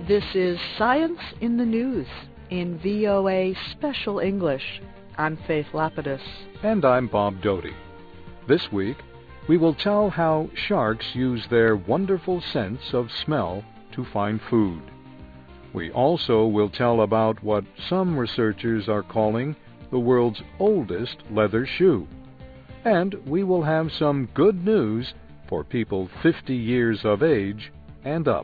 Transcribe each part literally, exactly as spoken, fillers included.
This is Science in the News in V O A Special English. I'm Faith Lapidus. And I'm Bob Doty. This week, we will tell how sharks use their wonderful sense of smell to find food. We also will tell about what some researchers are calling the world's oldest leather shoe. And we will have some good news for people fifty years of age and up.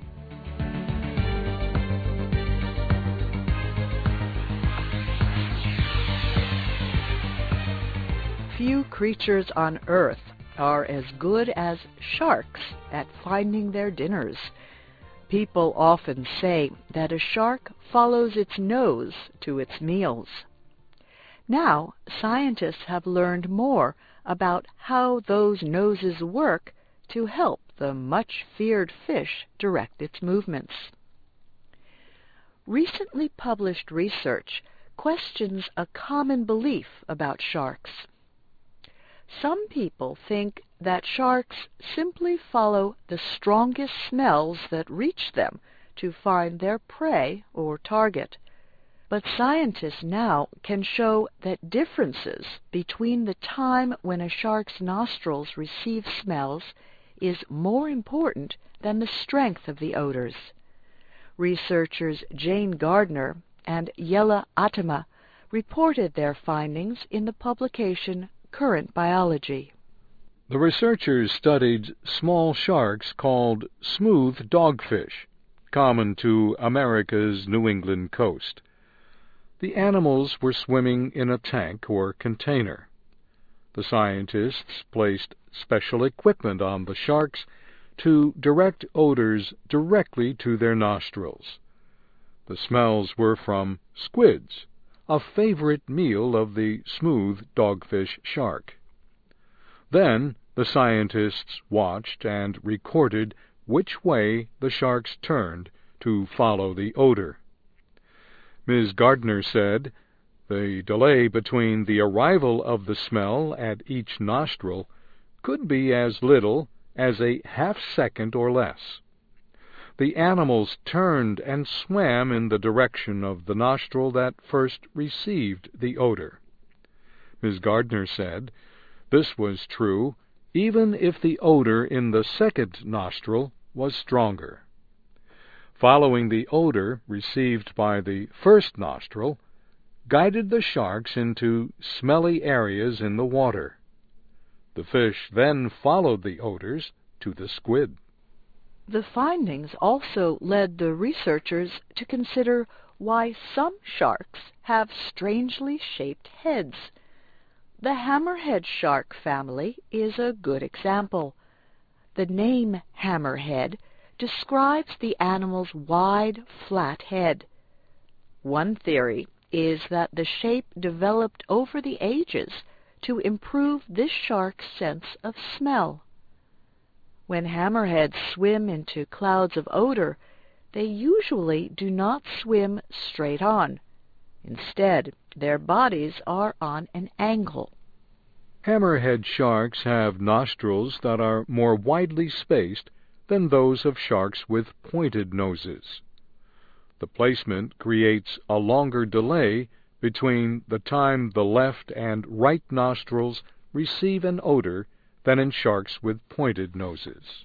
Few creatures on Earth are as good as sharks at finding their dinners. People often say that a shark follows its nose to its meals. Now, scientists have learned more about how those noses work to help the much-feared fish direct its movements. Recently published research questions a common belief about sharks. Some people think that sharks simply follow the strongest smells that reach them to find their prey or target. But scientists now can show that differences between the time when a shark's nostrils receive smells is more important than the strength of the odors. Researchers Jane Gardner and Jelle Attema reported their findings in the publication Current Biology. The researchers studied small sharks called smooth dogfish, common to America's New England coast. The animals were swimming in a tank or container. The scientists placed special equipment on the sharks to direct odors directly to their nostrils. The smells were from squids, a favorite meal of the smooth dogfish shark. Then the scientists watched and recorded which way the sharks turned to follow the odor. Miz Gardner said, "The delay between the arrival of the smell at each nostril could be as little as a half second or less. The animals turned and swam in the direction of the nostril that first received the odor." Miz Gardner said, "This was true even if the odor in the second nostril was stronger. Following the odor received by the first nostril guided the sharks into smelly areas in the water. The fish then followed the odors to the squid." The findings also led the researchers to consider why some sharks have strangely shaped heads. The hammerhead shark family is a good example. The name hammerhead describes the animal's wide, flat head. One theory is that the shape developed over the ages to improve this shark's sense of smell. When hammerheads swim into clouds of odor, they usually do not swim straight on. Instead, their bodies are on an angle. Hammerhead sharks have nostrils that are more widely spaced than those of sharks with pointed noses. The placement creates a longer delay between the time the left and right nostrils receive an odor than in sharks with pointed noses.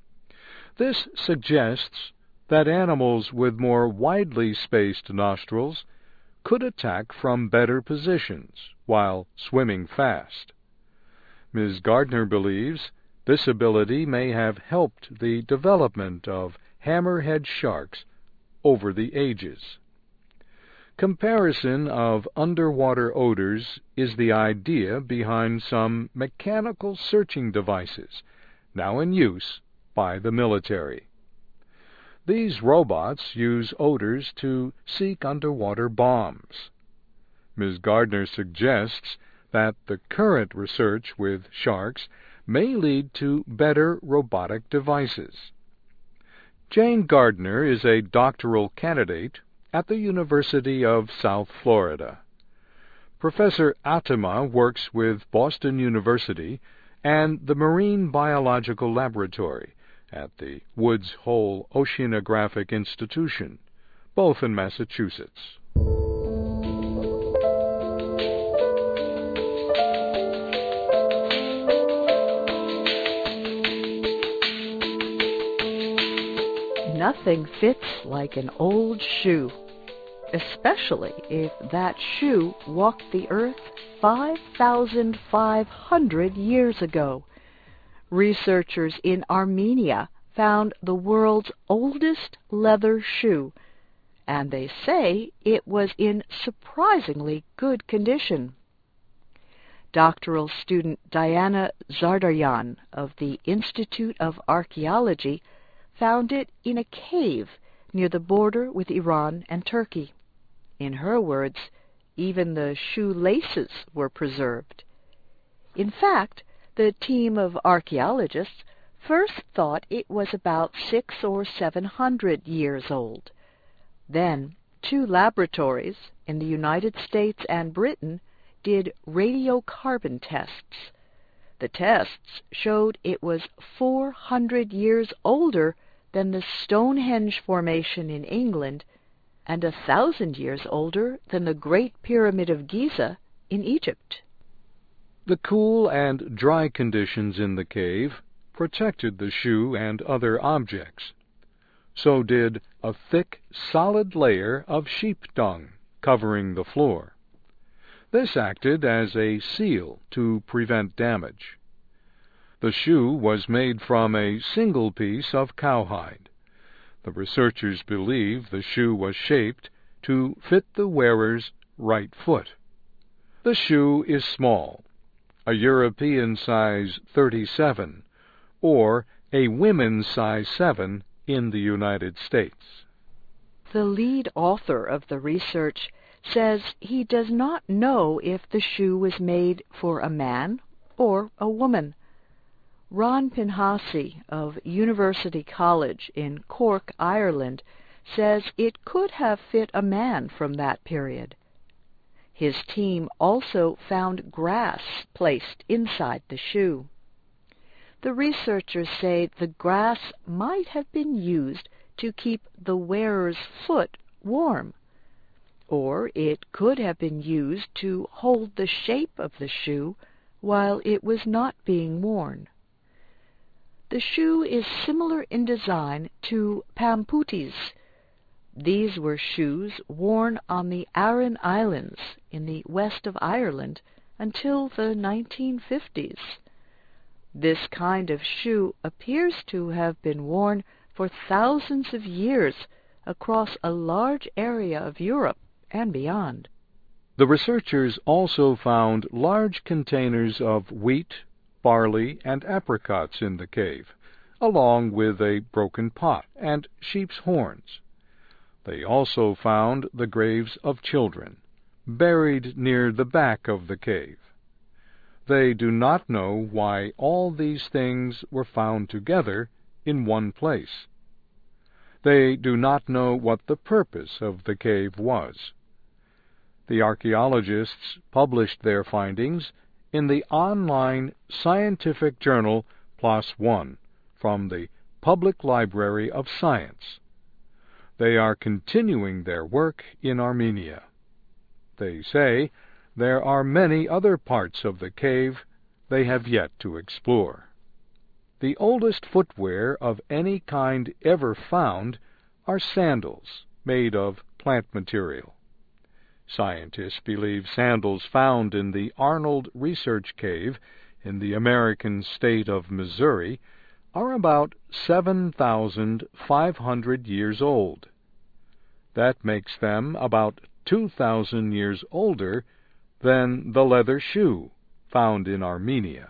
This suggests that animals with more widely spaced nostrils could attack from better positions while swimming fast. Miz Gardner believes this ability may have helped the development of hammerhead sharks over the ages. Comparison of underwater odors is the idea behind some mechanical searching devices now in use by the military. These robots use odors to seek underwater bombs. Miz Gardner suggests that the current research with sharks may lead to better robotic devices. Jane Gardner is a doctoral candidate at the University of South Florida. Professor Attema works with Boston University and the Marine Biological Laboratory at the Woods Hole Oceanographic Institution both in Massachusetts. Nothing fits like an old shoe, especially if that shoe walked the earth five thousand five hundred years ago. Researchers in Armenia found the world's oldest leather shoe, and they say it was in surprisingly good condition. Doctoral student Diana Zardaryan of the Institute of Archaeology found it in a cave near the border with Iran and Turkey. In her words, even the shoelaces were preserved. In fact, the team of archaeologists first thought it was about six or seven hundred years old. Then, two laboratories in the United States and Britain did radiocarbon tests. The tests showed it was four hundred years older than the Stonehenge Formation in England and a thousand years older than the Great Pyramid of Giza in Egypt. The cool and dry conditions in the cave protected the shoe and other objects. So did a thick, solid layer of sheep dung covering the floor. This acted as a seal to prevent damage. The shoe was made from a single piece of cowhide. The researchers believe the shoe was shaped to fit the wearer's right foot. The shoe is small, a European size thirty-seven, or a women's size seven in the United States. The lead author of the research says he does not know if the shoe was made for a man or a woman. Ron Pinhasi of University College in Cork, Ireland, says it could have fit a man from that period. His team also found grass placed inside the shoe. The researchers say the grass might have been used to keep the wearer's foot warm, or it could have been used to hold the shape of the shoe while it was not being worn. The shoe is similar in design to pamputis. These were shoes worn on the Aran Islands in the west of Ireland until the nineteen fifties. This kind of shoe appears to have been worn for thousands of years across a large area of Europe and beyond. The researchers also found large containers of wheat, barley, and apricots in the cave, along with a broken pot and sheep's horns. They also found the graves of children, buried near the back of the cave. They do not know why all these things were found together in one place. They do not know what the purpose of the cave was. The archaeologists published their findings in the online scientific journal PLOS ONE from the Public Library of Science. They are continuing their work in Armenia. They say there are many other parts of the cave they have yet to explore. The oldest footwear of any kind ever found are sandals made of plant material. Scientists believe sandals found in the Arnold Research Cave in the American state of Missouri are about seven thousand five hundred years old. That makes them about two thousand years older than the leather shoe found in Armenia.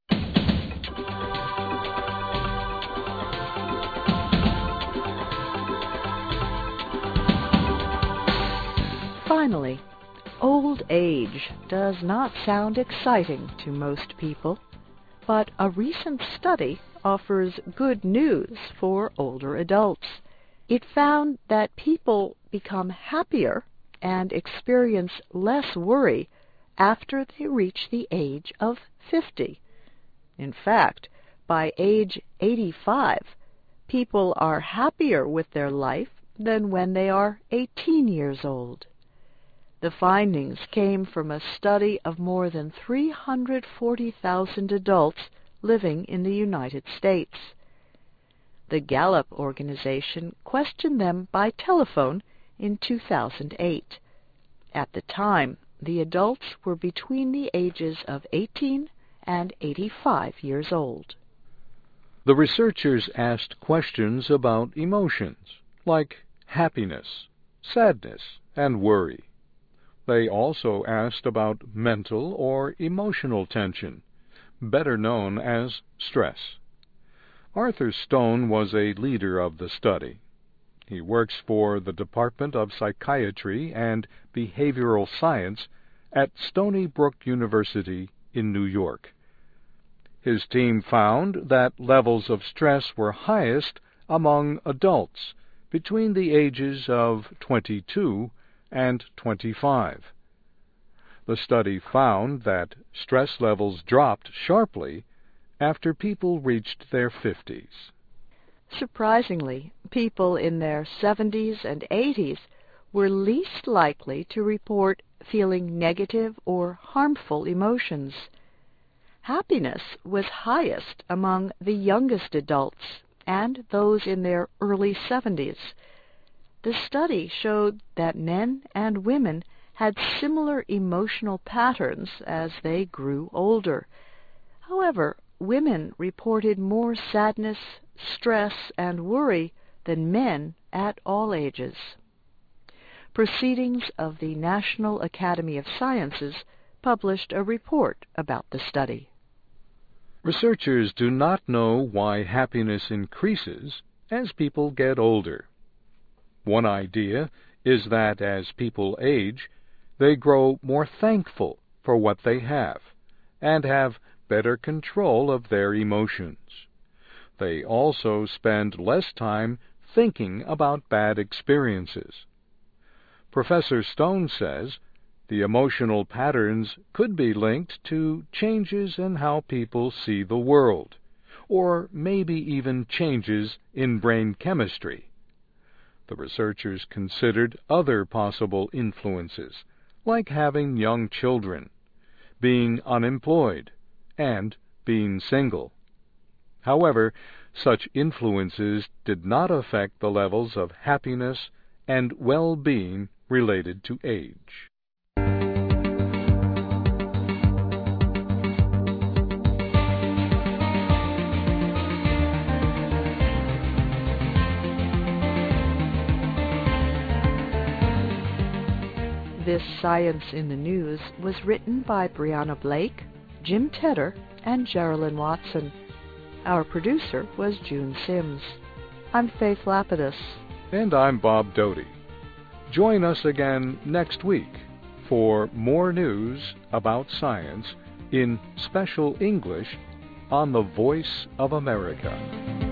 Finally, old age does not sound exciting to most people, but a recent study offers good news for older adults. It found that people become happier and experience less worry after they reach the age of fifty. In fact, by age eighty-five, people are happier with their life than when they are eighteen years old. The findings came from a study of more than three hundred forty thousand adults living in the United States. The Gallup organization questioned them by telephone in two thousand eight. At the time, the adults were between the ages of eighteen and eighty-five years old. The researchers asked questions about emotions, like happiness, sadness, and worry. They also asked about mental or emotional tension, better known as stress. Arthur Stone was a leader of the study. He works for the Department of Psychiatry and Behavioral Science at Stony Brook University in New York. His team found that levels of stress were highest among adults between the ages of twenty-two and twenty-five. The study found that stress levels dropped sharply after people reached their fifties. Surprisingly, people in their seventies and eighties were least likely to report feeling negative or harmful emotions. Happiness was highest among the youngest adults and those in their early seventies. The study showed that men and women had similar emotional patterns as they grew older. However, women reported more sadness, stress, and worry than men at all ages. Proceedings of the National Academy of Sciences published a report about the study. Researchers do not know why happiness increases as people get older. One idea is that as people age, they grow more thankful for what they have and have better control of their emotions. They also spend less time thinking about bad experiences. Professor Stone says the emotional patterns could be linked to changes in how people see the world, or maybe even changes in brain chemistry. The researchers considered other possible influences, like having young children, being unemployed, and being single. However, such influences did not affect the levels of happiness and well-being related to age. This Science in the News was written by Brianna Blake, Jim Tedder, and Geraldine Watson. Our producer was June Sims. I'm Faith Lapidus. And I'm Bob Doty. Join us again next week for more news about science in special English on the Voice of America.